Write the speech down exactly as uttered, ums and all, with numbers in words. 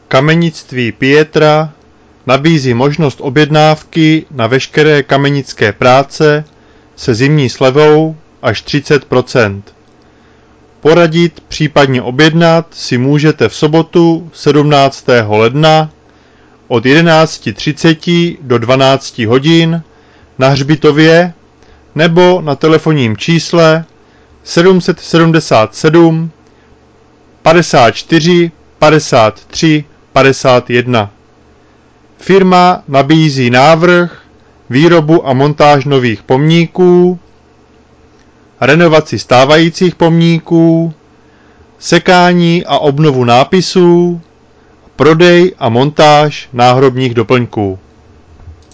Kamenictví Pietra nabízí možnost objednávky na veškeré kamenické práce se zimní slevou až třicet procent. Poradit, případně objednat si můžete v sobotu sedmnáctého ledna od jedenáct třicet do dvanáct hodin na hřbitově nebo na telefonním čísle sedm set sedmdesát sedm padesát čtyři padesát tři padesát jedna. Firma nabízí návrh, výrobu a montáž nových pomníků, renovaci stávajících pomníků, sekání a obnovu nápisů, prodej a montáž náhrobních doplňků.